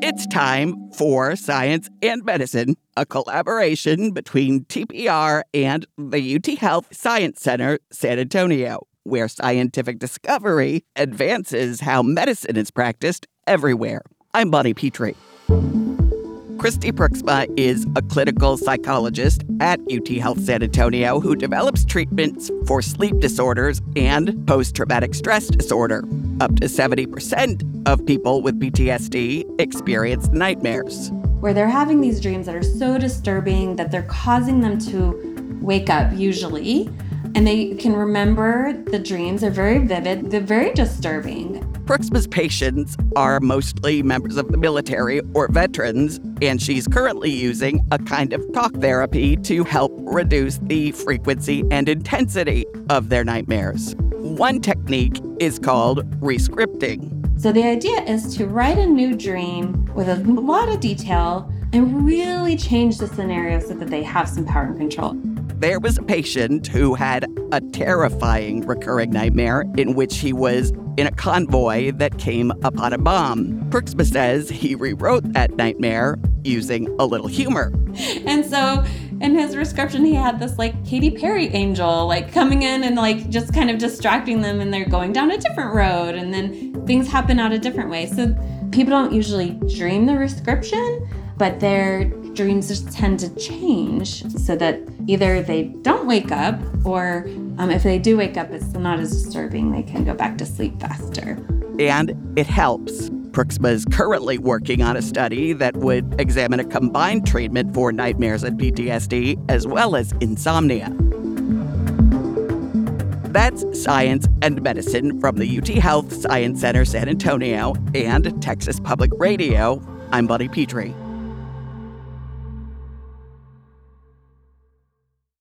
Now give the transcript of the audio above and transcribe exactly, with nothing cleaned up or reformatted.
It's time for Science and Medicine, a collaboration between T P R and the U T Health Science Center, San Antonio, where scientific discovery advances how medicine is practiced everywhere. I'm Bonnie Petrie. Christy Prooksma is a clinical psychologist at U T Health San Antonio who develops treatments for sleep disorders and post-traumatic stress disorder. Up to seventy percent of people with P T S D experience nightmares, where they're having these dreams that are so disturbing that they're causing them to wake up usually, and they can remember the dreams. They're very vivid. They're very disturbing. Prooksma's patients are mostly members of the military or veterans, and she's currently using a kind of talk therapy to help reduce the frequency and intensity of their nightmares. One technique is called rescripting. So the idea is to write a new dream with a lot of detail and really change the scenario so that they have some power and control. There was a patient who had a terrifying recurring nightmare in which he was in a convoy that came upon a bomb. Prooksma says he rewrote that nightmare using a little humor. And so in his prescription, he had this like Katy Perry angel like coming in and like just kind of distracting them, and they're going down a different road, and then things happen out a different way. So people don't usually dream the prescription, but their dreams just tend to change so that either they don't wake up, or um, if they do wake up, it's not as disturbing. They can go back to sleep faster. And it helps. Prooksma is currently working on a study that would examine a combined treatment for nightmares and P T S D, as well as insomnia. That's Science and Medicine from the U T Health Science Center San Antonio and Texas Public Radio. I'm Bonnie Petrie.